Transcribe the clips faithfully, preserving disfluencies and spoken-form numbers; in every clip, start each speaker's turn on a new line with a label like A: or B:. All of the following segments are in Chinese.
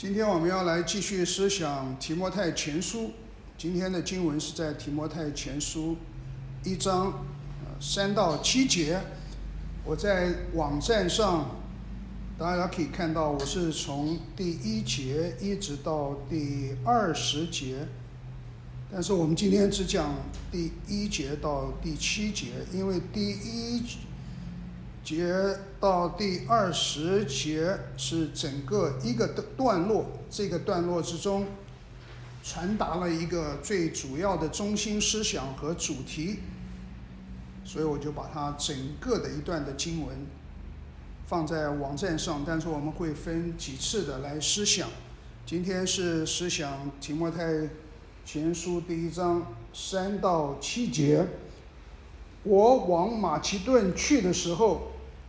A: 今天我们要来继续思想提摩太前书。今天的经文是在提摩太前书一章三到七节。我在网站上大家可以看到，我是从第一节一直到第二十节，但是我们今天只讲第一节到第七节，因为第一节到第二十节是整个一个段落，这个段落之中传达了一个最主要的中心思想和主题，所以我就把它整个的一段的经文放在网站上，但是我们会分几次的来思想。今天是思想提摩太前书第一章三到七节。我往马其顿去的时候，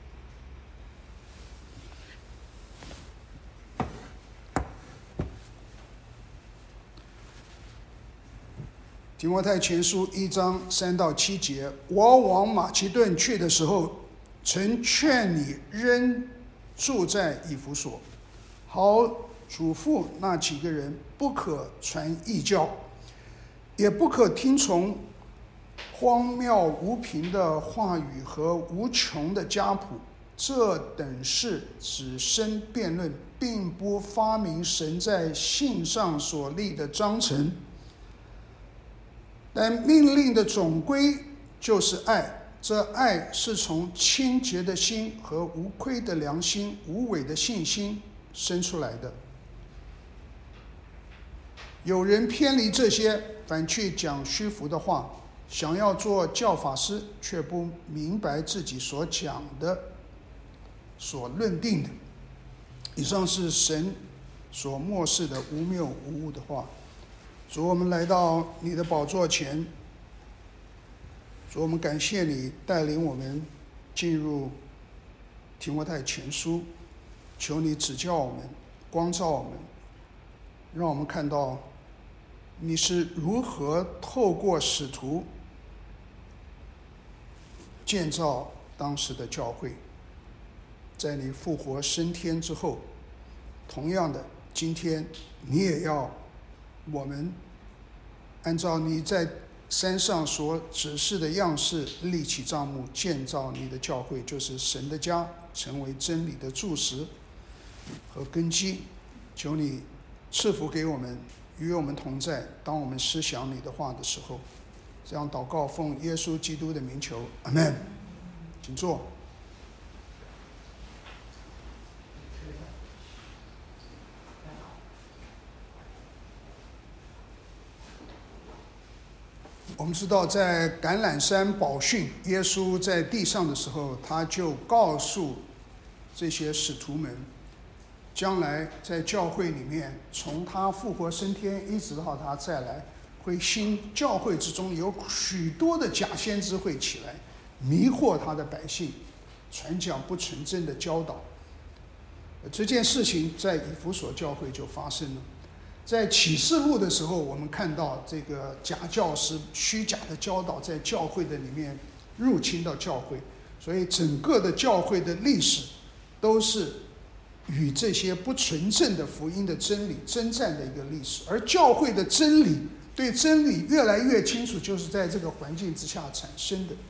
A: 提摩太前书一章三到七节，我往马其顿去的时候，曾劝你仍住在以弗所，好嘱咐那几个人不可传异教，也不可听从荒谬无凭的话语和无穷的家谱，这等事只生辩论，并不发明神在信上所立的章程。但命令的总归就是爱，这爱是从清洁的心和无亏的良心、无伪的信心生出来的。有人偏离这些，反去讲虚浮的话，想要做教法师，却不明白自己所讲的、所论定的。以上是神所默示的无谬无误的话。主，我们来到你的宝座前，主，我们感谢你带领我们进入提摩太前书，求你指教我们，光照我们，让我们看到你是如何透过使徒建造当时的教会。在你复活升天之后，同样的，今天你也要我们按照你在山上所指示的样式立起帐幕，建造你的教会，就是神的家，成为真理的柱石和根基。求你赐福给我们，与我们同在，当我们思想你的话的时候。这样祷告，奉耶稣基督的名求，阿们。请坐。我们知道，在橄榄山宝训，耶稣在地上的时候，他就告诉这些使徒们，将来在教会里面，从他复活升天一直到他再来，会新教会之中有许多的假先知会起来，迷惑他的百姓，传讲不纯正的教导。这件事情在以弗所教会就发生了。在启示录的时候，我们看到这个假教师、虚假的教导在教会的里面入侵到教会，所以整个的教会的历史都是与这些不纯正的福音的真理征战的一个历史。而教会的真理，对真理越来越清楚，就是在这个环境之下产生的。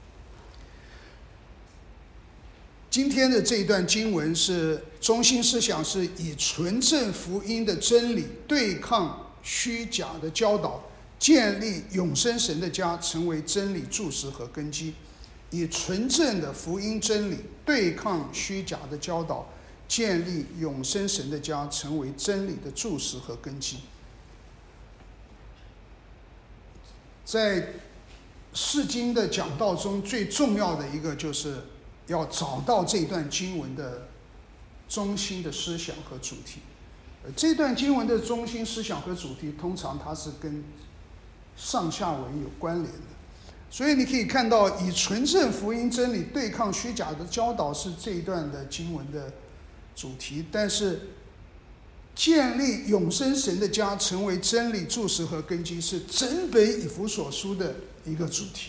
A: 今天的这一段经文是中心思想，是以纯正福音的真理对抗虚假的教导，建立永生神的家，成为真理柱石和根基。以纯正的福音真理对抗虚假的教导，建立永生神的家，成为真理的柱石和根基。在释经的讲道中，最重要的一个就是要找到这段经文的中心的思想和主题。这段经文的中心思想和主题，通常它是跟上下文有关联的。所以你可以看到，以纯正福音真理对抗虚假的教导是这一段的经文的主题，但是建立永生神的家，成为真理柱石和根基，是整本以弗所书的一个主题。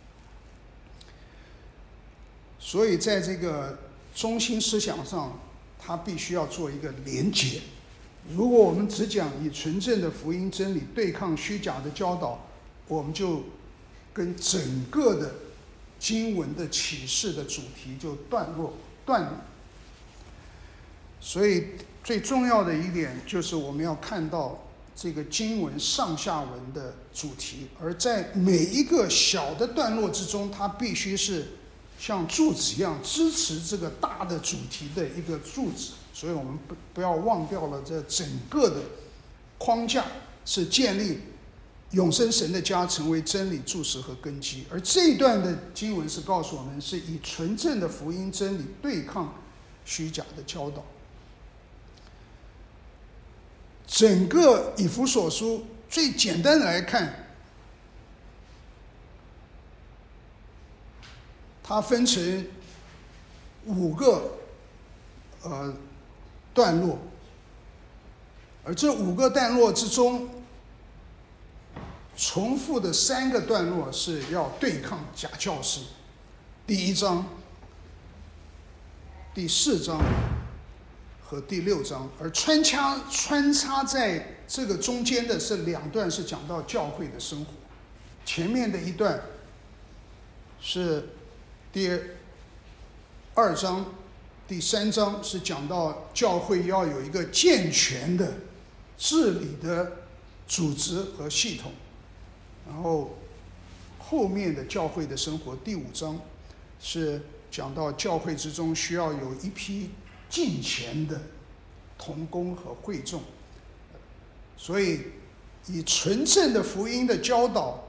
A: 所以在这个中心思想上，它必须要做一个连结。 如果我们只讲以纯正的福音真理对抗虚假的教导，我们就跟整个的经文的启示的主题就断落断了。所以最重要的一点就是我们要看到这个经文上下文的主题，而在每一个小的段落之中，它必须是像柱子一样支持这个大的主题的一个柱子。所以我们不不要忘掉了这整个的框架是建立永生神的家成为真理柱石和根基。而这一段的经文是告诉我们，是以纯正的福音真理对抗虚假的教导。整个以弗所书最简单的来看，它分成五个呃段落，而这五个段落之中，重复的三个段落是要对抗假教师。第一章、第四章和第六章，而穿插穿插在这个中间的是两段，是讲到教会的生活。前面的一段是第二章、第三章，是讲到教会要有一个健全的治理的组织和系统。然后后面的教会的生活，第五章是讲到教会之中需要有一批敬虔的同工和会众。所以以纯正的福音的教导，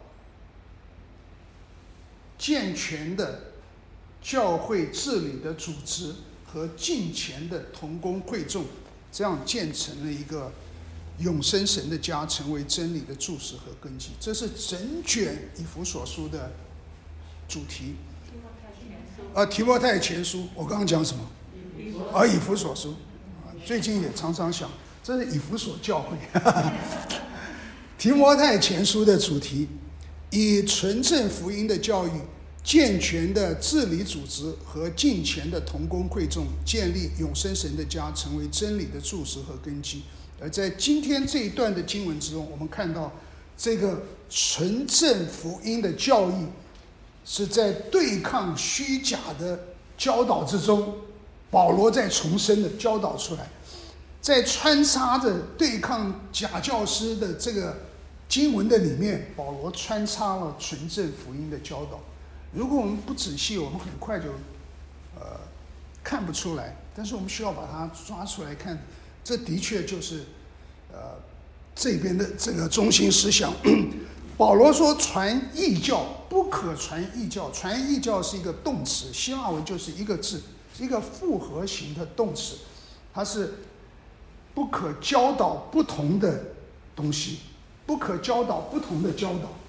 A: 健全的教会治理的组织和敬虔的同工会众，这样建成了一个永生神的家，成为真理的柱石和根基。这是整卷以弗所书的主题。啊，提摩太前书，我刚刚讲什么？啊，以弗所书。最近也常常想，这是以弗所教会。提摩太前书的主题，以纯正福音的教育、健全的治理组织和敬虔的同工会众，建立永生神的家，成为真理的柱石和根基。而在今天这一段的经文之中，我们看到这个纯正福音的教义是在对抗虚假的教导之中，保罗在重生的教导出来，在穿插着对抗假教师的这个经文的里面，保罗穿插了纯正福音的教导。如果我们不仔细，我们很快就呃看不出来，但是我们需要把它抓出来看。这的确就是呃这边的这个中心思想。保罗说传异教不可传异教，传异教是一个动词，希腊文就是一个字，是一个复合型的动词，它是不可教导不同的东西，不可教导不同的教导。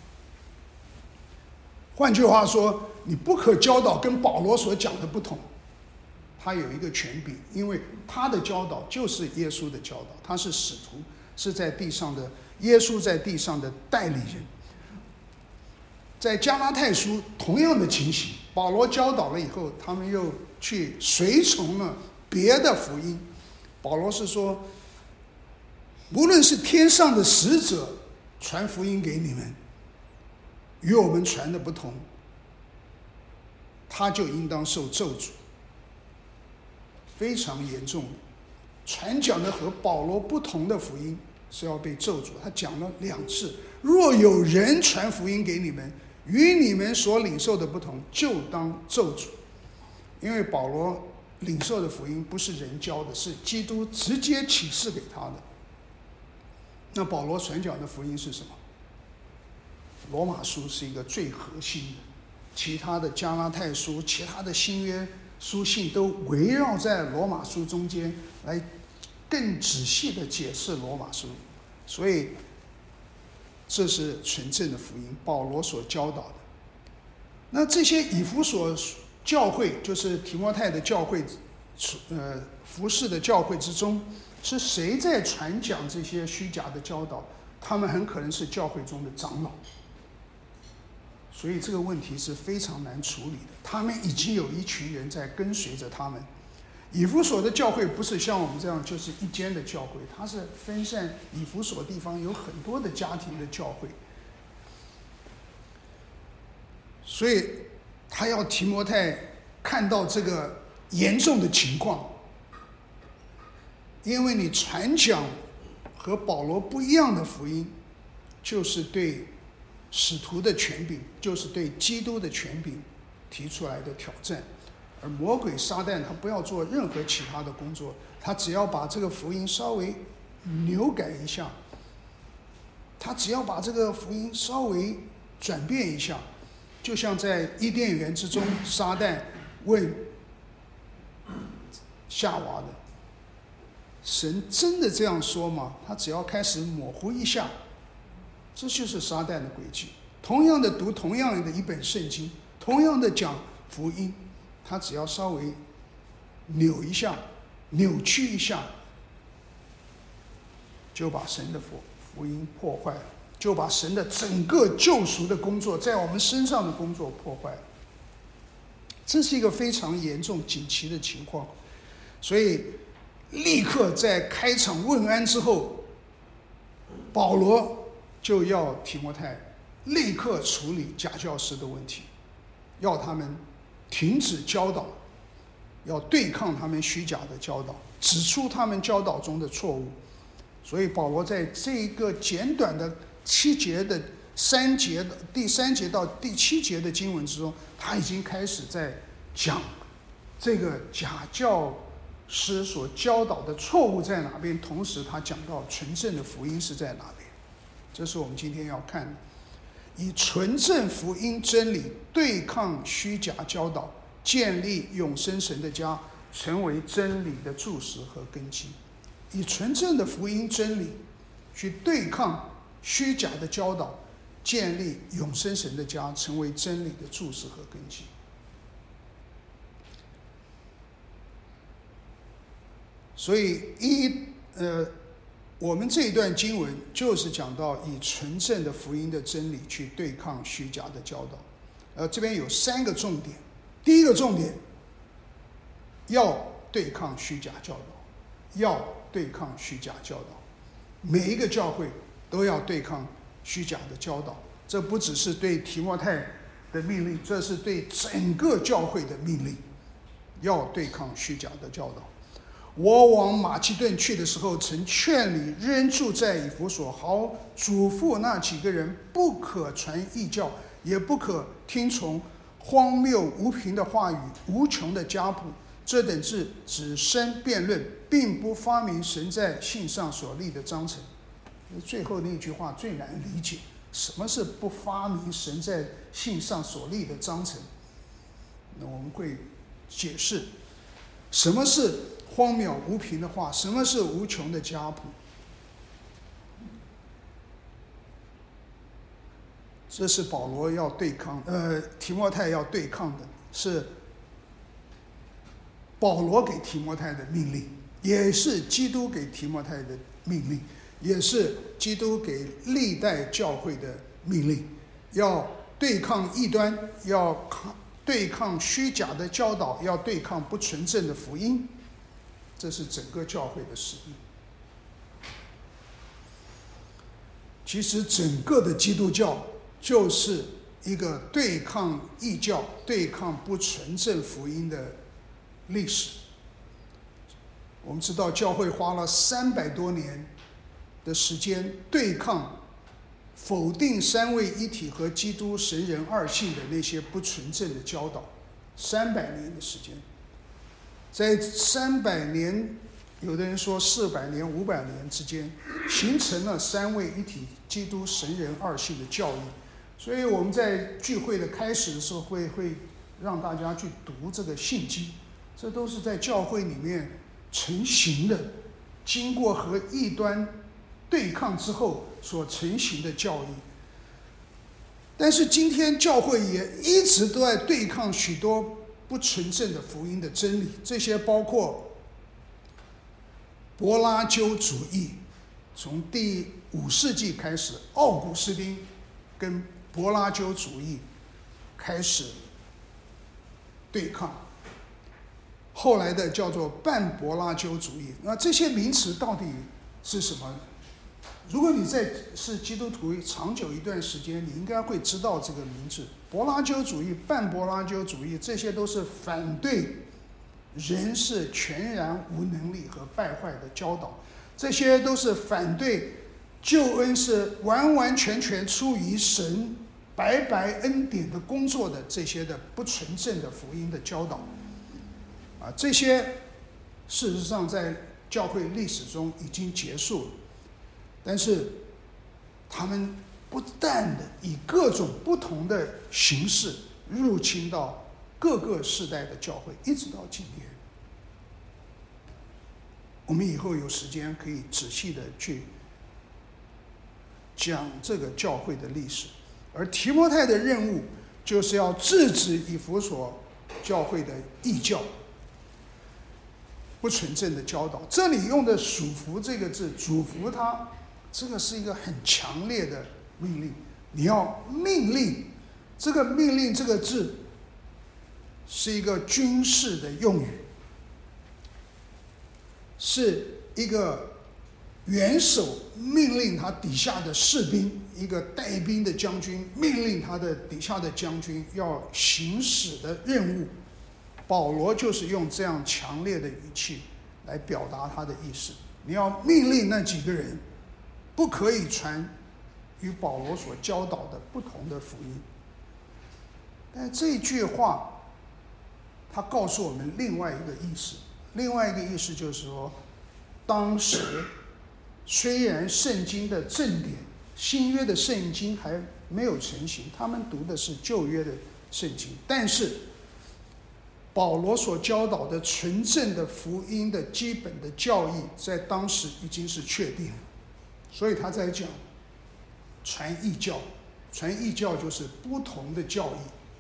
A: 换句话说，你不可教导跟保罗所讲的不同，他有一个权柄，因为他的教导就是耶稣的教导，他是使徒，是在地上的耶稣在地上的代理人。在加拉太书同样的情形，保罗教导了以后，他们又去随从了别的福音。保罗是说，无论是天上的使者传福音给你们，与我们传的不同，他就应当受咒诅。非常严重的，传讲的和保罗不同的福音是要被咒诅。他讲了两次，若有人传福音给你们，与你们所领受的不同，就当咒诅。因为保罗领受的福音不是人教的，是基督直接启示给他的。那保罗传讲的福音是什么？罗马书是一个最核心的，其他的加拉太书、其他的新约书信都围绕在罗马书中间来更仔细的解释罗马书。所以这是纯正的福音，保罗所教导的。那这些以弗所教会，就是提摩太的教会，呃，服侍的教会之中，是谁在传讲这些虚假的教导？他们很可能是教会中的长老。所以这个问题是非常难处理的。他们已经有一群人在跟随着他们， 以弗所的教会不是像我们这样就是一间的教会，它是分散以弗所地方有很多的家庭的教会，所以他要提摩太看到这个严重的情况，因为你传讲和保罗不一样的福音，就是对使徒的权柄，就是对基督的权柄提出来的挑战。而魔鬼撒旦他不要做任何其他的工作，他只要把这个福音稍微扭改一下，他只要把这个福音稍微转变一下，就像在伊甸园之中，撒旦问夏娃的，神真的这样说吗？他只要开始模糊一下，这就是撒旦的诡计。同样的读同样的一本圣经，同样的讲福音，他只要稍微扭一下，扭曲一下，就把神的福福音破坏了，就把神的整个救赎的工作在我们身上的工作破坏了。这是一个非常严重紧急的情况，所以立刻在开场问安之后，保罗就要提摩太立刻处理假教师的问题，要他们停止教导，要对抗他们虚假的教导，指出他们教导中的错误。所以保罗在这一个简短的七节的三节的第三节到第七节的经文之中，他已经开始在讲这个假教师所教导的错误在哪边，同时他讲到纯正的福音是在哪边。这是我们今天要看的，以纯正福音真理对抗虚假教导，建立永生神的家，成为真理的柱石和根基。以纯正的福音真理去对抗虚假的教导，建立永生神的家，成为真理的柱石和根基。所以一呃，我们这一段经文就是讲到以纯正的福音的真理去对抗虚假的教导。呃，这边有三个重点。第一个重点，要对抗虚假教导，要对抗虚假教导。每一个教会都要对抗虚假的教导，这不只是对提摩太的命令，这是对整个教会的命令，要对抗虚假的教导。我往马其顿去的时候，曾劝你仍住在以弗所，好嘱咐那几个人，不可传异教，也不可听从荒谬无凭的话语，无穷的家谱，这等字只生辩论，并不发明神在信上所立的章程。最后那句话最难理解，什么是不发明神在信上所立的章程？那我们会解释什么是荒谬无凭的话，什么是无穷的家谱。这是保罗要对抗，呃，提摩太要对抗的，是保罗给提摩太的命令，也是基督给提摩太的命令，也是基督给历代教会的命令。要对抗异端，要对抗虚假的教导，要对抗不纯正的福音。这是整个教会的使命。其实整个的基督教就是一个对抗异教、对抗不纯正福音的历史。我们知道教会花了三百多年的时间对抗否定三位一体和基督神人二性的那些不纯正的教导，三百年的时间。在三百年，有的人说四百年、五百年之间，形成了三位一体、基督神人二性的教义。所以我们在聚会的开始的时候会，会让大家去读这个信经，这都是在教会里面成型的，经过和异端对抗之后所成型的教义。但是今天教会也一直都在对抗许多不纯正的福音的真理，这些包括柏拉修主义，从第五世纪开始，奥古斯丁跟柏拉修主义开始对抗， 后来的叫做半柏拉修主义。那这些名词到底是什么？如果你在是基督徒长久一段时间，你应该会知道这个名字。柏拉修主义、半柏拉修主义，这些都是反对人是全然无能力和败坏的教导，这些都是反对救恩是完完全全出于神白白恩典的工作的这些的不纯正的福音的教导。啊，这些事实上在教会历史中已经结束了，但是他们不断的以各种不同的形式入侵到各个世代的教会，一直到今天。我们以后有时间可以仔细的去讲这个教会的历史，而提摩太的任务就是要制止以弗所教会的异教、不纯正的教导。这里用的属服这个字，嘱咐他，这个是一个很强烈的命令，你要命令。这个命令这个字是一个军事的用语，是一个元首命令他底下的士兵，一个带兵的将军命令他的底下的将军要行使的任务。保罗就是用这样强烈的语气来表达他的意思，你要命令那几个人不可以传与保罗所教导的不同的福音。但这句话他告诉我们另外一个意思，另外一个意思就是说，当时虽然圣经的正典，新约的圣经还没有成型，他们读的是旧约的圣经，但是保罗所教导的纯正的福音的基本的教义在当时已经是确定了，所以他在讲传异教，传异教就是不同的教义。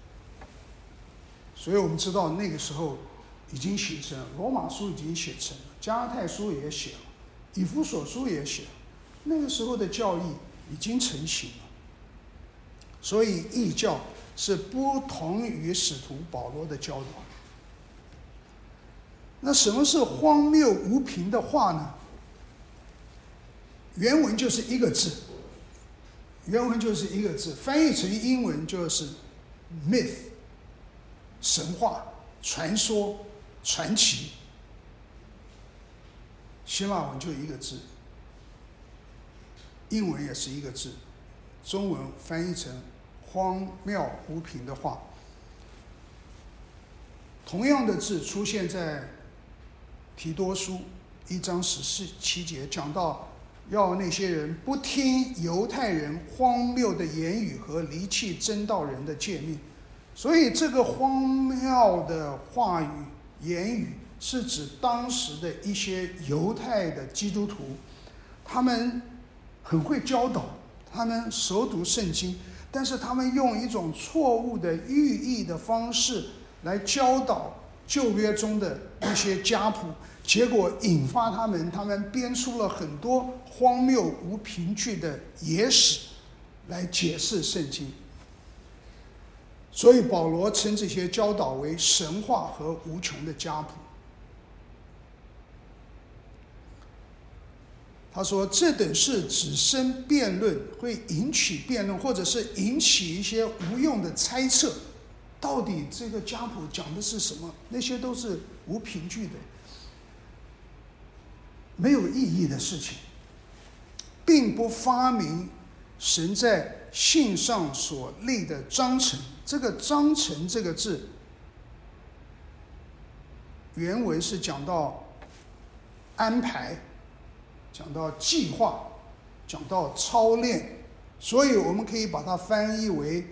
A: 所以我们知道那个时候已经形成了，罗马书已经写成了，加拉太书也写了，以弗所书也写了，那个时候的教义已经成型了。所以异教是不同于使徒保罗的教导。那什么是荒谬无凭的话呢？原文就是一个字，原文就是一个字，翻译成英文就是 myth， 神话、传说、传奇。希腊文就一个字，英文也是一个字，中文翻译成荒谬无凭的话。同样的字出现在提多书一章十七节，讲到要那些人不听犹太人荒谬的言语和离弃真道人的诫命。所以这个荒谬的话语言语是指当时的一些犹太的基督徒，他们很会教导，他们熟读圣经，但是他们用一种错误的寓意的方式来教导旧约中的一些家谱，结果引发他们他们编出了很多荒谬无凭据的野史来解释圣经。所以保罗称这些教导为神话和无穷的家谱。他说这等事只生辩论，会引起辩论，或者是引起一些无用的猜测，到底这个家谱讲的是什么？那些都是无凭据的，没有意义的事情，并不发明神在信上所立的章程。这个章程这个字原文是讲到安排，讲到计划，讲到操练，所以我们可以把它翻译为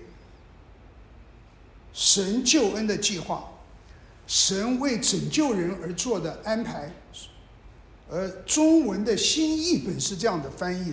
A: 神救恩的计划，神为拯救人而做的安排。而中文的新译本是这样的翻译的，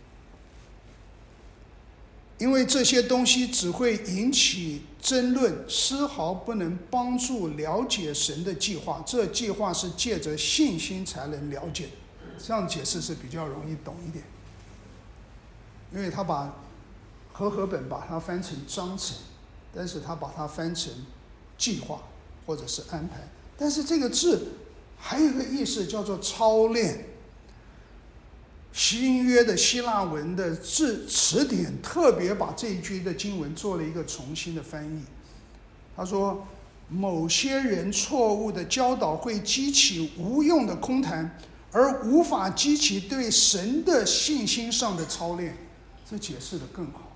A: 因为这些东西只会引起争论，丝毫不能帮助了解神的计划。这计划是借着信心才能了解的。这样解释是比较容易懂一点，因为他把和合本把它翻成章程，但是他把它翻成计划或者是安排。 但是这个字还有一个意思叫做操练。新约的希腊文的字词典特别把这一句的经文做了一个重新的翻译。他说，某些人错误的教导会激起无用的空谈，而无法激起对神的信心上的操练。这解释得更好，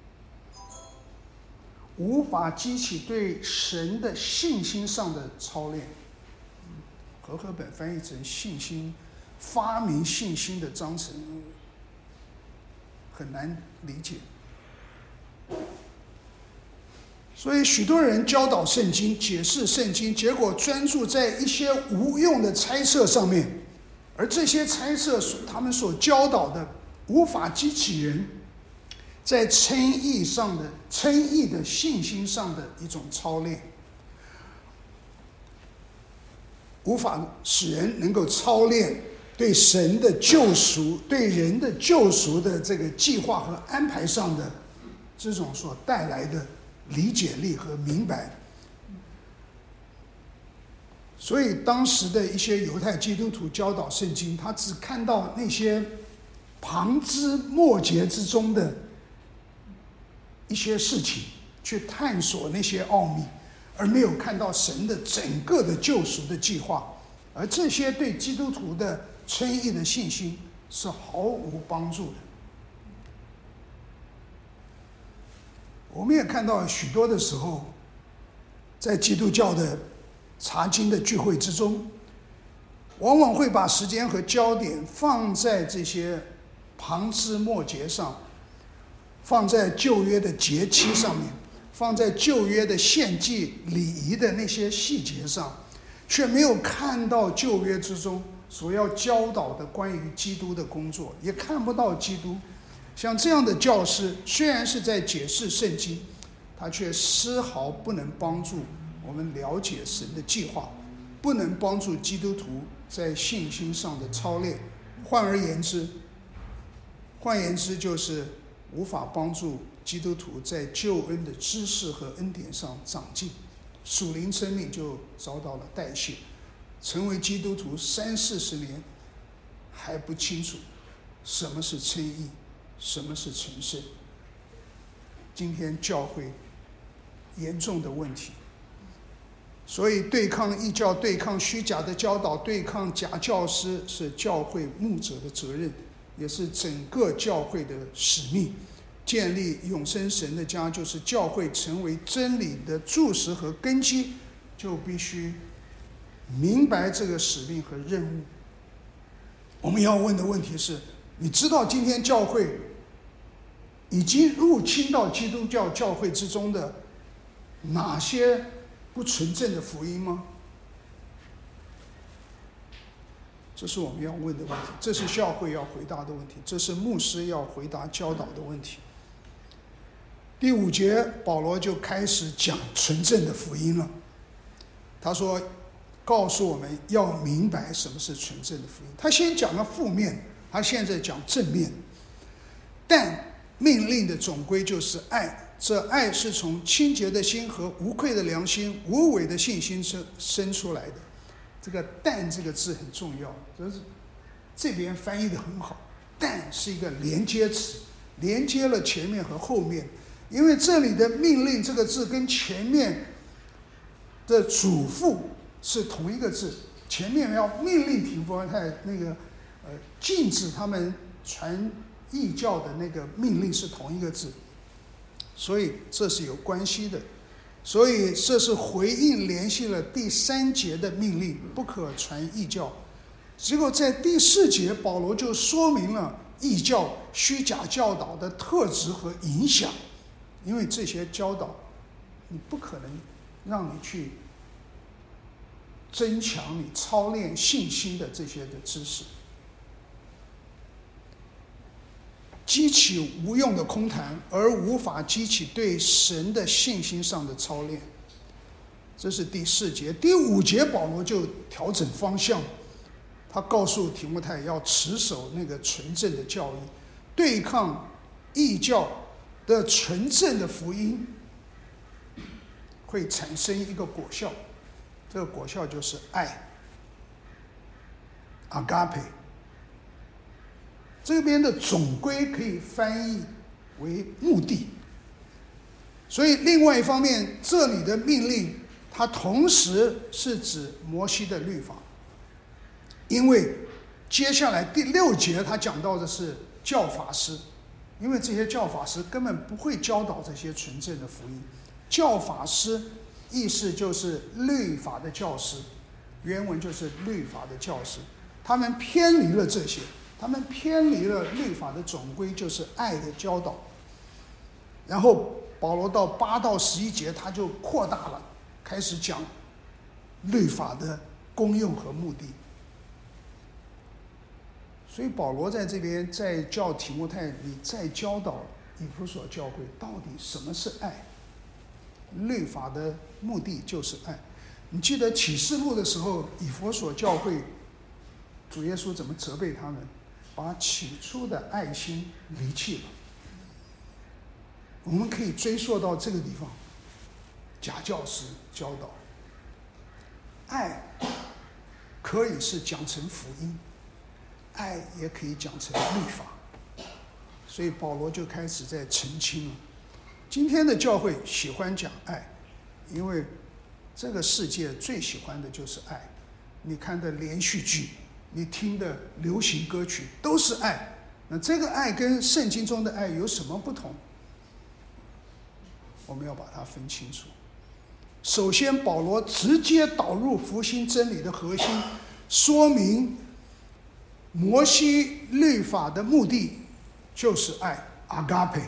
A: 无法激起对神的信心上的操练。和合本翻译成信心，发明信心的章程很难理解。所以许多人教导圣经、解释圣经，结果专注在一些无用的猜测上面，而这些猜测他们所教导的无法激起人在称义上的称义的信心上的一种操练，无法使人能够操练对神的救赎、对人的救赎的这个计划和安排上的这种所带来的理解力和明白。所以当时的一些犹太基督徒教导圣经，他只看到那些旁枝末节之中的一些事情，去探索那些奥秘，而没有看到神的整个的救赎的计划。而这些对基督徒的称义的信心是毫无帮助的。我们也看到许多的时候，在基督教的查经的聚会之中，往往会把时间和焦点放在这些旁枝末节上，放在旧约的节期上面，放在旧约的献祭礼仪的那些细节上，却没有看到旧约之中所要教导的关于基督的工作，也看不到基督。像这样的教师虽然是在解释圣经，他却丝毫不能帮助我们了解神的计划，不能帮助基督徒在信心上的操练。换而言之换言之就是无法帮助基督徒在救恩的知识和恩典上长进，属灵生命就遭到了代谢，成为基督徒三四十年还不清楚什么是称义，什么是成圣。今天教会严重的问题，所以对抗异教、对抗虚假的教导、对抗假教师是教会牧者的责任，也是整个教会的使命。建立永生神的家，就是教会成为真理的柱石和根基，就必须明白这个使命和任务。我们要问的问题是，你知道今天教会已经入侵到基督教教会之中的哪些不纯正的福音吗？这是我们要问的问题，这是教会要回答的问题，这是牧师要回答教导的问题。第五节，保罗就开始讲纯正的福音了。他说，告诉我们要明白什么是纯正的福音。他先讲了负面，他现在讲正面。但命令的总归就是爱，这爱是从清洁的心和无愧的良心、无伪的信心生生出来的。这个但这个字很重要，就是这边翻译的很好，但是一个连接词，连接了前面和后面。因为这里的命令这个字跟前面的嘱咐是同一个字，前面要命令提摩太那个呃禁止他们传异教的那个命令是同一个字，所以这是有关系的。所以这是回应联系了第三节的命令，不可传异教。结果在第四节，保罗就说明了异教虚假教导的特质和影响。因为这些教导你不可能让你去增强你操练信心的这些的知识，激起无用的空谈，而无法激起对神的信心上的操练。这是第四节。第五节保罗就调整方向，他告诉提摩太要持守那个纯正的教义，对抗异教的纯正的福音，会产生一个果效， 这个果效就是爱 ，agape。这边的总归可以翻译为目的。所以另外一方面，这里的命令它同时是指摩西的律法，因为接下来第六节他讲到的是教法师，因为这些教法师根本不会教导这些纯正的福音。教法师意思就是律法的教师，原文就是律法的教师，他们偏离了这些，他们偏离了律法的总归，就是爱的教导。然后保罗到八到十一节他就扩大了，开始讲律法的功用和目的。所以保罗在这边在教提摩太，你再教导以弗所教会到底什么是爱。律法的目的就是爱。你记得启示录的时候，以弗所教会主耶稣怎么责备他们？把起初的爱心离弃了。我们可以追溯到这个地方，假教师教导爱可以是讲成福音，爱也可以讲成律法，所以保罗就开始在澄清了。今天的教会喜欢讲爱，因为这个世界最喜欢的就是爱。你看的连续剧，你听的流行歌曲都是爱，那这个爱跟圣经中的爱有什么不同？我们要把它分清楚。首先保罗直接导入复兴真理的核心，说明摩西律法的目的就是爱 agape。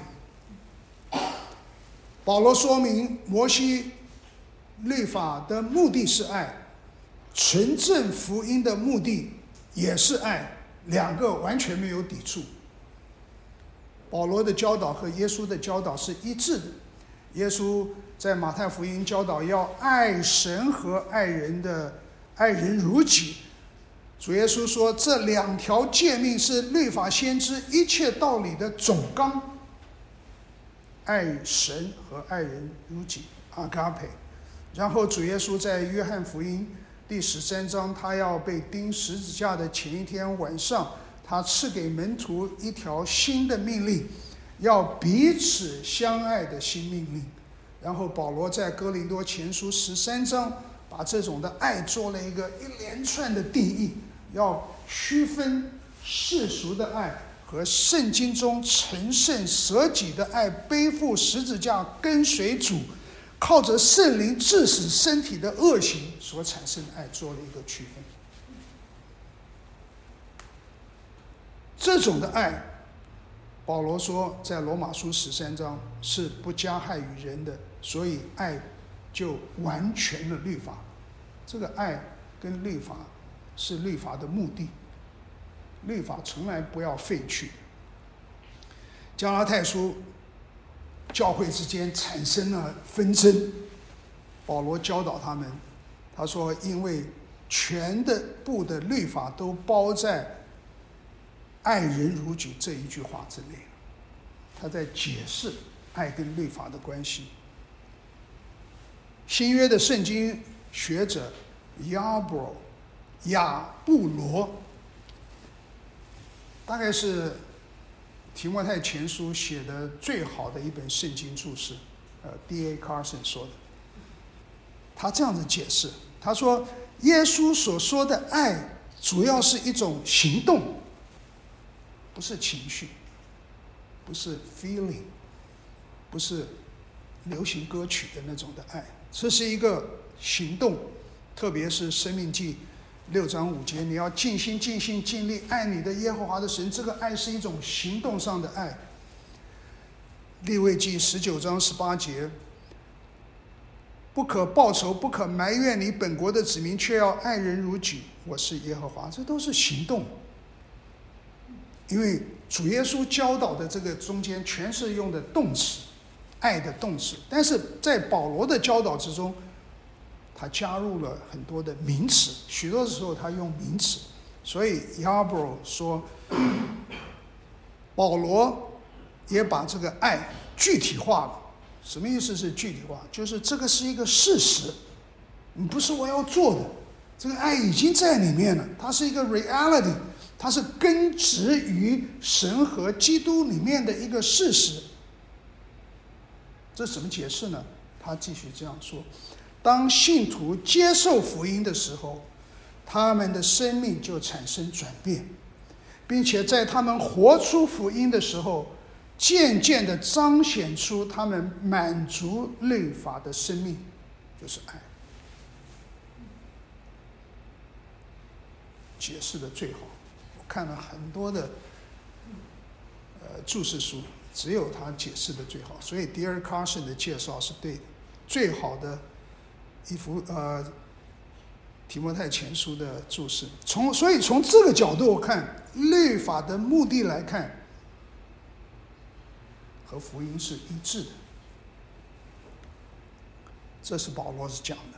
A: 保罗说明摩西律法的目的是爱，纯正福音的目的也是爱，两个完全没有抵触。保罗的教导和耶稣的教导是一致的。耶稣在马太福音教导要爱神和爱人的爱人如己。主耶稣说，这两条诫命是律法先知一切道理的总纲，爱神和爱人如己 agape。 然后主耶稣在约翰福音第十三章，他要被钉十字架的前一天晚上，他赐给门徒一条新的命令，要彼此相爱的新命令。然后保罗在哥林多前书十三章把这种的爱做了一个一连串的定义，要区分世俗的爱和圣经中成圣舍己的爱，背负十字架跟随主，靠着圣灵致死身体的恶行所产生的爱做了一个区分。这种的爱，保罗说在罗马书十三章是不加害于人的，所以爱就完全了律法。这个爱跟律法是律法的目的，律法从来不要废去。加拉太书教会之间产生了纷争，保罗教导他们，他说因为全的部的律法都包在爱人如己这一句话之内，他在解释爱跟律法的关系。新约的圣经学者亚伯亚布罗，大概是提摩太前书写的最好的一本圣经注释，呃 D A Carson 说的。他这样子解释，他说耶稣所说的爱主要是一种行动，不是情绪，不是 feeling， 不是流行歌曲的那种的爱，这是一个行动。特别是申命记六章五节，你要尽心尽性尽力爱你的耶和华的神，这个爱是一种行动上的爱。利未记十九章十八节，不可报仇，不可埋怨你本国的子民，却要爱人如己，我是耶和华，这都是行动。因为主耶稣教导的这个中间全是用的动词，爱的动词，但是在保罗的教导之中，他加入了很多的名词，许多时候他用名词，所以亚伯罗说，保罗也把这个爱具体化了。什么意思是具体化？就是这个是一个事实， 不是我要做的，这个爱已经在里面了，它是一个 reality， 它是根植于神和基督里面的一个事实。这怎么解释呢？他继续这样说：当信徒接受福音的时候，他们的生命就产生转变，并且在他们活出福音的时候，渐渐地彰显出他们满足律法的生命，就是爱。解释的最好，我看了很多的呃注释书，只有他解释的最好，所以 Dear Carson 的介绍是对的，最好的一幅呃提摩太前书的注释。从所以从这个角度看，律法的目的来看，和福音是一致的，这是保罗是讲的。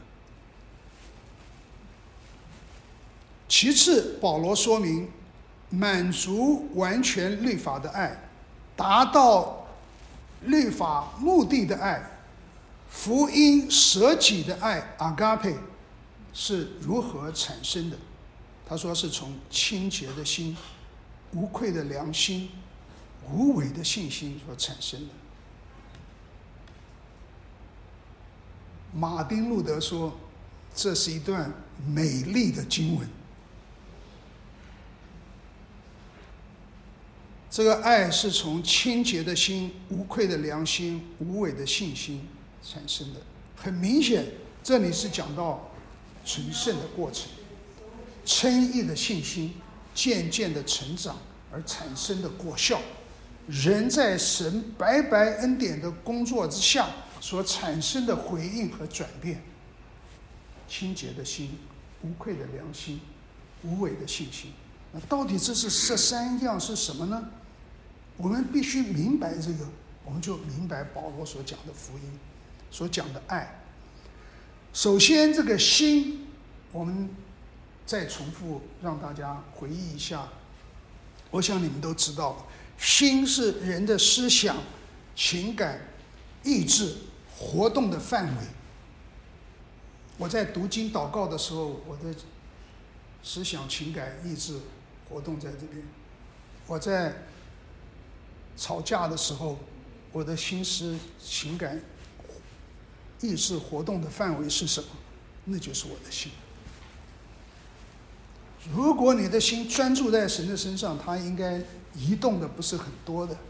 A: 其次，保罗说明满足完全律法的爱，达到律法目的的爱，福音舍己的爱 agape 是如何产生的。他说是从清洁的心、无愧的良心、无伪的信心所产生的。马丁路德说，这是一段美丽的经文。这个爱是从清洁的心、无愧的良心、无伪的信心产生的。很明显，这里是讲到成圣的过程，称义的信心渐渐的成长而产生的果效，人在神白白恩典的工作之下所产生的回应和转变。清洁的心、无愧的良心、无伪的信心，那到底这是这三样是什么呢？我们必须明白这个，我们就明白保罗所讲的福音，所讲的爱。首先，这个心，我们再重复让大家回忆一下。我想你们都知道，心是人的思想、情感、意志活动的范围。我在读经祷告的时候，我的思想、情感、意志活动在这边。我在吵架的时候，我的心思、情感、意志活动的范围是什么？那就是我的心。如果你的心专注在神的身上，它应该移动的不是很多的。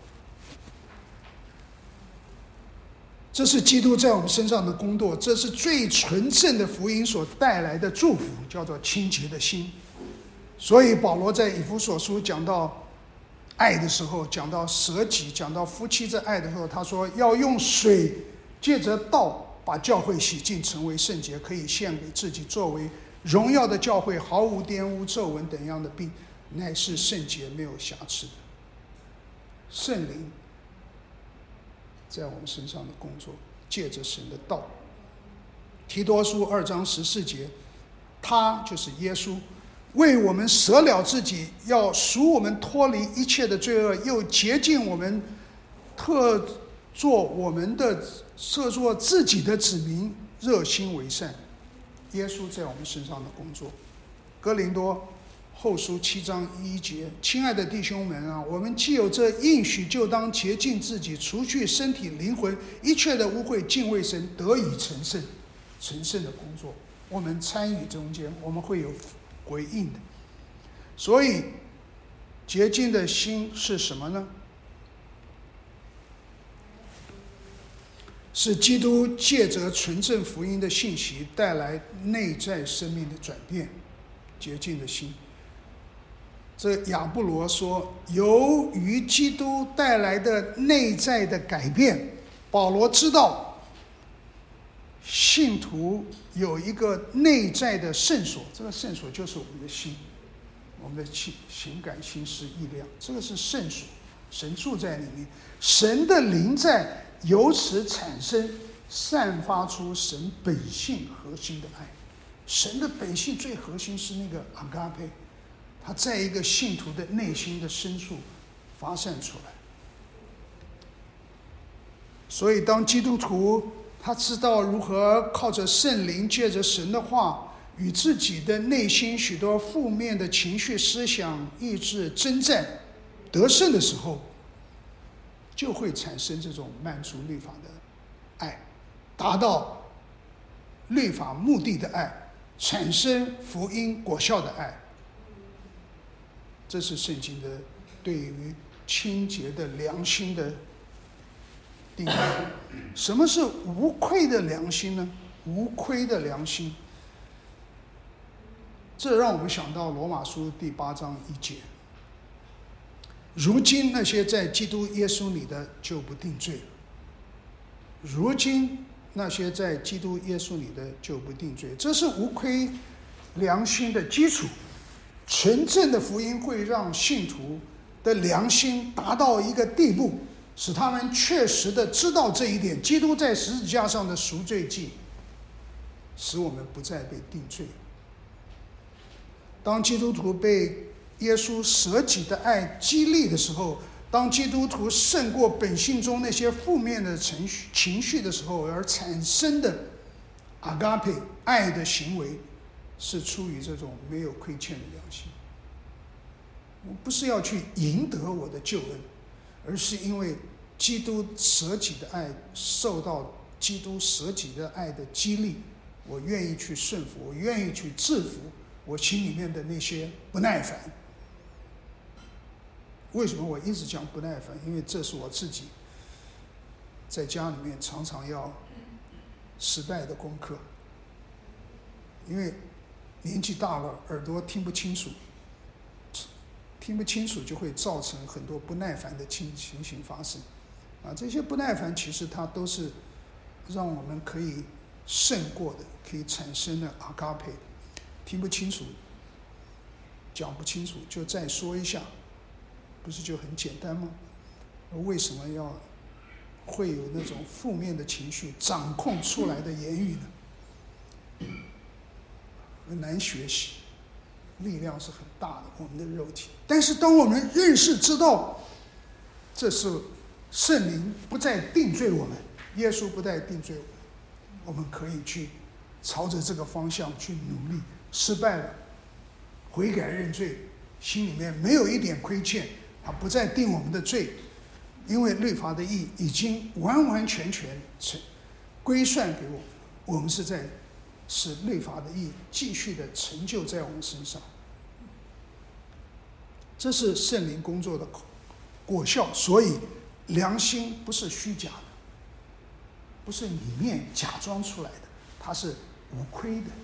A: 这是基督在我们身上的工作，这是最纯正的福音所带来的祝福，叫做清洁的心。所以保罗在以弗所书讲到爱的时候，讲到舍己，讲到夫妻之爱的时候，他说要用水借着道把教会洗净，成为圣洁，可以献给自己，作为荣耀的教会，毫无玷污、皱纹等样的病，乃是圣洁没有瑕疵的。圣灵在我们身上的工作，借着神的道。提多书二章十四节，他就是耶稣，为我们舍了自己，要赎我们脱离一切的罪恶，又洁净我们，特做我们的特做自己的子民，热心为善。耶稣在我们身上的工作。哥林多后书七章一节，亲爱的弟兄们啊，我们既有这应许，就当洁净自己，除去身体灵魂一切的污秽，敬畏神，得以成圣。成圣的工作，我们参与中间，我们会有回应的。所以洁净的心是什么呢？是基督借着纯正福音的信息带来内在生命的转变。洁净的心，这亚布罗说，由于基督带来的内在的改变，保罗知道信徒有一个内在的圣所，这个圣所就是我们的心，我们的情感、心思、意念，这个是圣所，神住在里面，神的灵在，由此产生散发出神本性核心的爱。神的本性最核心是那个阿嘎佩，它在一个信徒的内心的深处发散出来。所以当基督徒他知道如何靠着圣灵，借着神的话，与自己的内心许多负面的情绪、思想、意志征战得胜的时候，就会产生这种满足律法的爱，达到律法目的的爱，产生福音果效的爱。这是圣经的对于清洁的良心的定义。什么是无愧的良心呢？无愧的良心，这让我们想到罗马书第八章一节，如今那些在基督耶稣里的就不定罪了。如今那些在基督耶稣里的就不定罪，这是无愧良心的基础。纯正的福音会让信徒的良心达到一个地步，使他们确实的知道这一点，基督在十字架上的赎罪祭使我们不再被定罪。当基督徒被耶稣舍己的爱激励的时候，当基督徒胜过本性中那些负面的情绪情绪的时候，而产生的阿嘎佩爱的行为，是出于这种没有亏欠的良心。我不是要去赢得我的救恩，而是因为基督舍己的爱，受到基督舍己的爱的激励，我愿意去顺服，我愿意去制服我心里面的那些不耐烦。为什么我一直讲不耐烦？因为这是我自己在家里面常常要失败的功课。因为年纪大了，耳朵听不清楚，听不清楚就会造成很多不耐烦的情情形发生。啊，这些不耐烦其实它都是让我们可以胜过的，可以产生的阿嘎佩。听不清楚，讲不清楚，就再说一下，不是就很简单吗？为什么要会有那种负面的情绪掌控出来的言语呢？很难学习，力量是很大的，我们的肉体。但是当我们认识知道这是圣灵不再定罪我们，耶稣不再定罪我们，我们可以去朝着这个方向去努力。失败了，悔改认罪，心里面没有一点亏欠，他不再定我们的罪，因为律法的义已经完完全全归算给我们，我们是在使律法的义继续的成就在我们身上。这是圣灵工作的果效。所以良心不是虚假的，不是里面假装出来的，它是无亏的。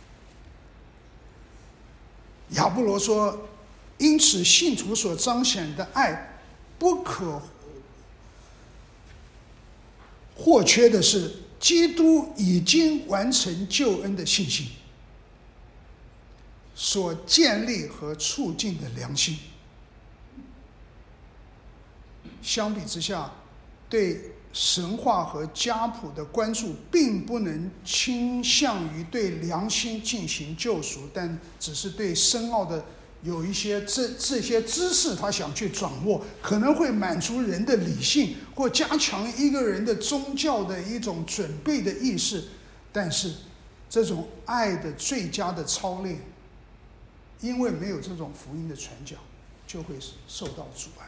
A: 亚波罗说，因此信徒所彰显的爱不可或缺的是基督已经完成救恩的信心所建立和促进的良心。相比之下，对神话和家谱的关注并不能倾向于对良心进行救赎，但只是对深奥的有一些这这些知识他想去掌握，可能会满足人的理性或加强一个人的宗教的一种准备的意识。但是这种爱的最佳的操练，因为没有这种福音的传讲，就会受到阻碍。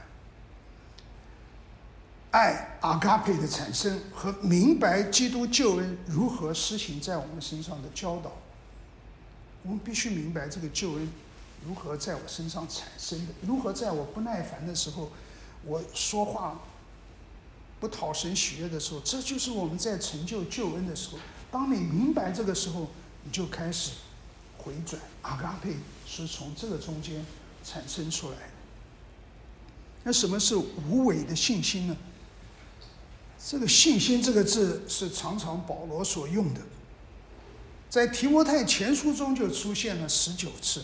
A: 爱阿嘎佩的产生和明白基督救恩如何施行在我们身上的教导，我们必须明白这个救恩如何在我身上产生的，如何在我不耐烦的时候，我说话不讨神喜悦的时候，这就是我们在成就救恩的时候。当你明白这个时候，你就开始回转。阿嘎佩是从这个中间产生出来的。那什么是无伪的信心呢？这个信心这个字是常常保罗所用的，在提摩太前书中就出现了十九次。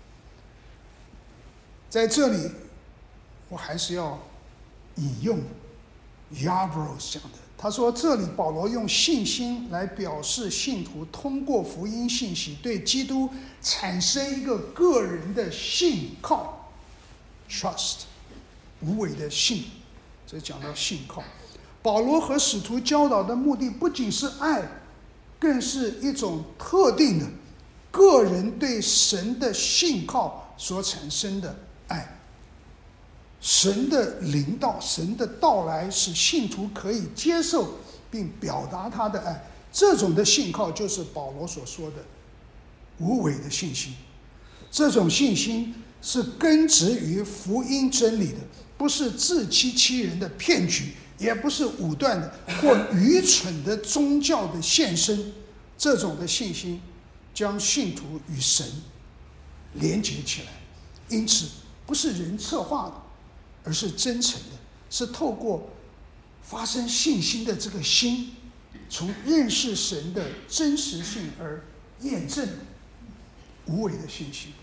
A: 在这里我还是要引用亚伯罗讲的，他说这里保罗用信心来表示信徒通过福音信息对基督产生一个个人的信靠 trust， 无伪的信，这讲到信靠。 保罗和使徒教导的目的不仅是爱，更是一种特定的个人对神的信靠所产生的爱。神的临到，神的到来，使信徒可以接受并表达他的爱。这种的信靠就是保罗所说的无伪的信心。这种信心是根植于福音真理的，不是自欺欺人的骗局，也不是武断的或愚蠢的宗教的献身。这种的信心将信徒与神连结起来，因此不是人策划的，而是真诚的，是透过发生信心的这个心，从认识神的真实性而验证的无伪的信心。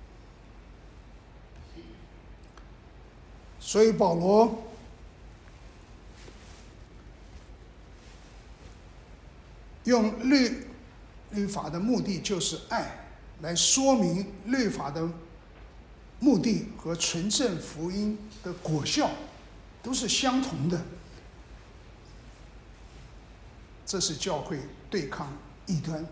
A: 所以保罗用律律法的目的就是爱，来说明律法的目的和纯正福音的果效都是相同的。这是教会对抗异端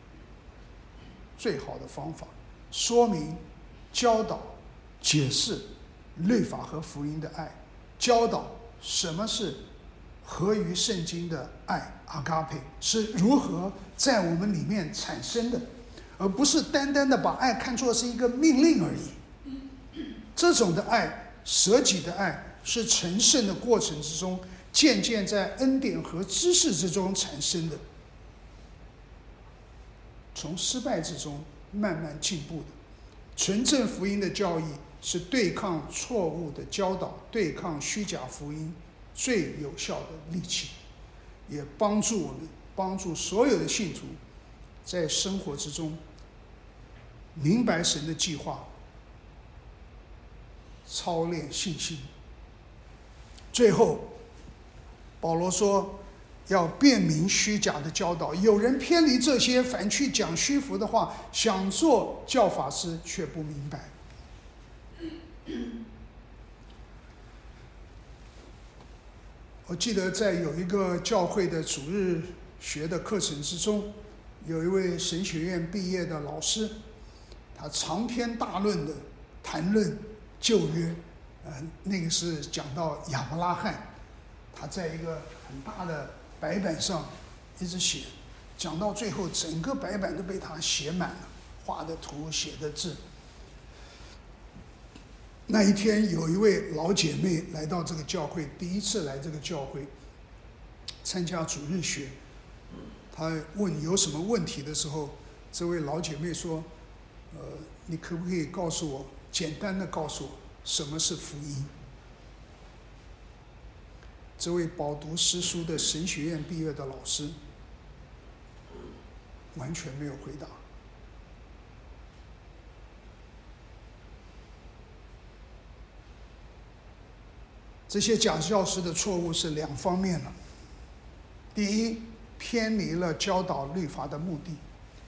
A: 最好的方法，说明、教导、解释律法和福音的爱，教导什么是合于圣经的爱，阿嘎佩是如何在我们里面产生的，而不是单单的把爱看作是一个命令而已。这种的爱，舍己的爱，是成圣的过程之中，渐渐在恩典和知识之中产生的，从失败之中慢慢进步的。纯正福音的教义是对抗错误的教导，对抗虚假福音最有效的利器，也帮助我们，帮助所有的信徒在生活之中明白神的计划，操练信心。最后保罗说要辨明虚假的教导，有人偏离这些，反去讲虚浮的话，想做教法师却不明白。我记得在有一个教会的主日学的课程之中，有一位神学院毕业的老师，他长篇大论的谈论旧约，呃，那个是讲到亚伯拉罕，他在一个很大的白板上一直写，讲到最后整个白板都被他写满了，画的图写的字。那一天有一位老姐妹来到这个教会，第一次来这个教会参加主日学，她问有什么问题的时候，这位老姐妹说，呃，你可不可以告诉我，简单的告诉我什么是福音？这位饱读诗书的神学院毕业的老师完全没有回答。这些假教师的错误是两方面了。第一，偏离了教导律法的目的，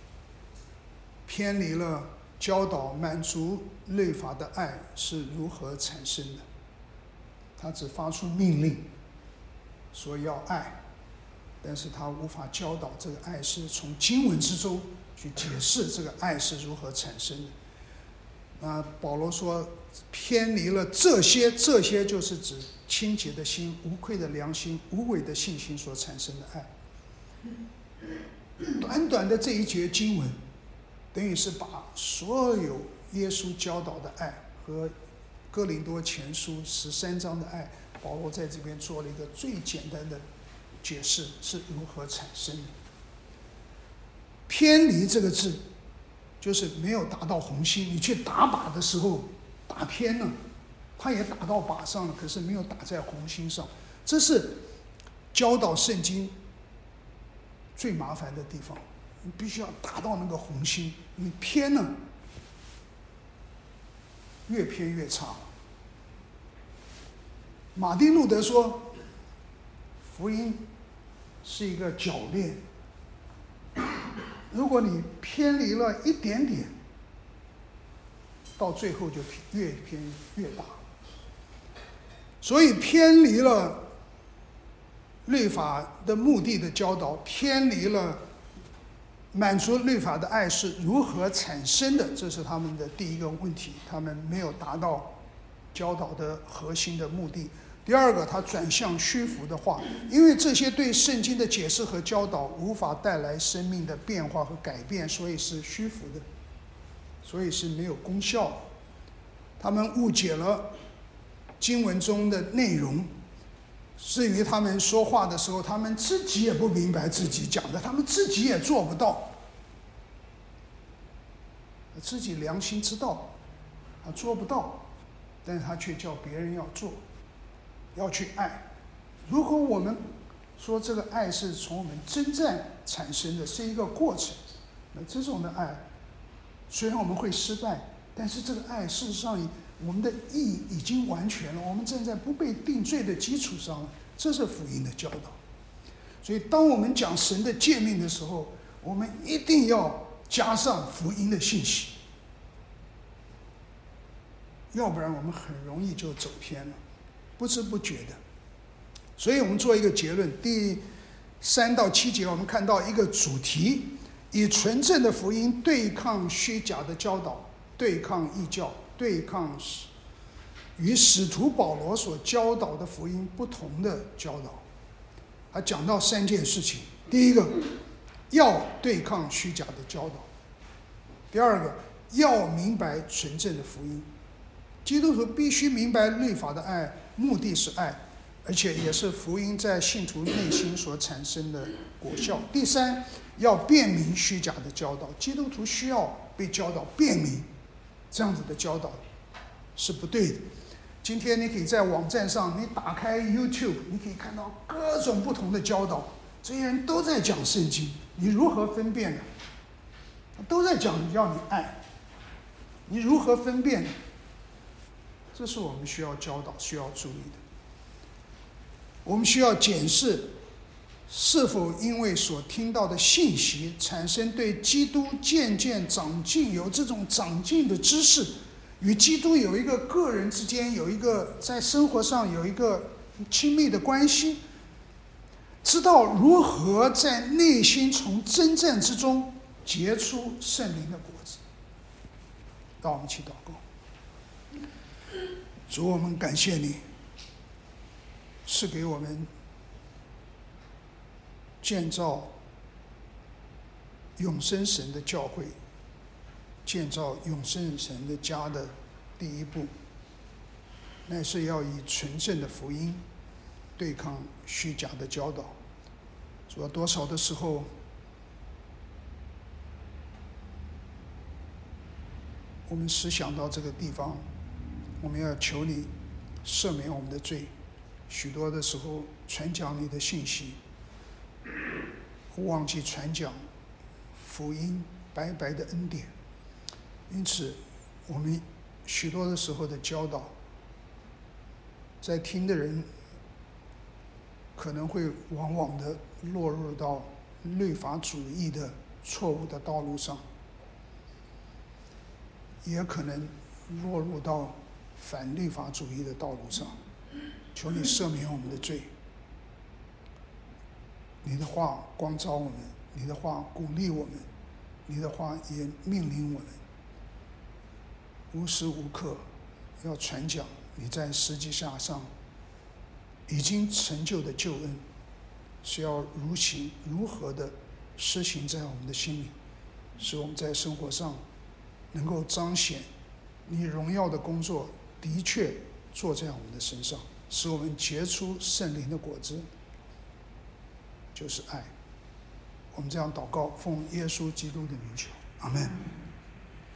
A: 偏离了教导满足律法的爱是如何产生的。他只发出命令，说要爱，但是他无法教导这个爱是从经文之中去解释这个爱是如何产生的。那保罗说偏离了这些，这些就是指清洁的心、无愧的良心、无伪的信心所产生的爱。短短的这一节经文，等于是把所有耶稣教导的爱和哥林多前书十三章的爱，保罗在这边做了一个最简单的解释，是如何产生的。偏离这个字就是没有达到红心，你去打靶的时候打偏了，他也打到靶上了，可是没有打在红心上。这是教导圣经最麻烦的地方，你必须要打到那个红心，你偏了，越偏越差。马丁路德说，福音是一个铰链，如果你偏离了一点点，到最后就越偏越大。所以偏离了律法的目的的教导，偏离了满足律法的爱是如何产生的，这是他们的第一个问题，他们没有达到教导的核心的目的。第二个，他转向虚浮的话，因为这些对圣经的解释和教导无法带来生命的变化和改变，所以是虚浮的，所以是没有功效的。他们误解了经文中的内容，至于他们说话的时候，他们自己也不明白自己讲的，他们自己也做不到，自己良心知道他做不到，但是他却叫别人要做，要去爱。如果我们说这个爱是从我们征战产生的，是一个过程，那这种的爱虽然我们会失败，但是这个爱事实上我们的义已经完全了，我们站在不被定罪的基础上，这是福音的教导。所以当我们讲神的诫命的时候，我们一定要加上福音的信息，要不然我们很容易就走偏了，不知不觉的。所以我们做一个结论，第三到七节我们看到一个主题，以纯正的福音对抗虚假的教导，对抗异教，对抗与使徒保罗所教导的福音不同的教导。他讲到三件事情，第一个，要对抗虚假的教导；第二个，要明白纯正的福音。基督徒必须明白律法的爱，目的是爱，而且也是福音在信徒内心所产生的果效。第三，要辨明虚假的教导。基督徒需要被教导辨明，这样子的教导是不对的。今天你可以在网站上，你打开 YouTube， 你可以看到各种不同的教导，这些人都在讲圣经，你如何分辨呢？都在讲要你爱，你如何分辨呢？这是我们需要教导、需要注意的。我们需要检视是否因为所听到的信息产生对基督渐渐长进，有这种长进的知识，与基督有一个个人之间有一个在生活上有一个亲密的关系，知道如何在内心从征战之中结出圣灵的果子。让我们一起祷告。主，我们感谢你赐给我们建造永生神的教会，建造永生神的家的第一步，乃是要以纯正的福音对抗虚假的教导。主，多少的时候我们思想到这个地方，我们要求你赦免我们的罪。许多的时候传讲你的信息，忘记传讲福音白白的恩典，因此我们许多的时候的教导，在听的人可能会往往的落入到律法主义的错误的道路上，也可能落入到反律法主义的道路上。求你赦免我们的罪，你的话光照我们，你的话鼓励我们，你的话也命令我们无时无刻要传讲你在十字架上已经成就的救恩，是要如行如何的施行在我们的心里，使我们在生活上能够彰显你荣耀的工作的确做在我们的身上，使我们结出圣灵的果子，就是爱。我们这样祷告，奉耶稣基督的名求，阿们。